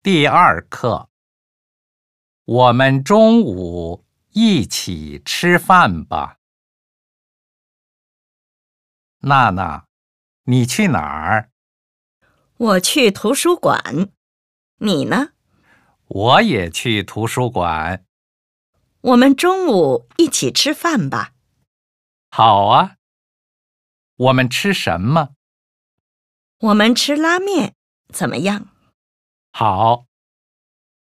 第2课，我们中午一起吃饭吧。娜娜，你去哪儿？ 我去图书馆。你呢？ 我也去图书馆。 我们中午一起吃饭吧。 好啊。我们吃什么？ 我们吃拉面，怎么样？ 好。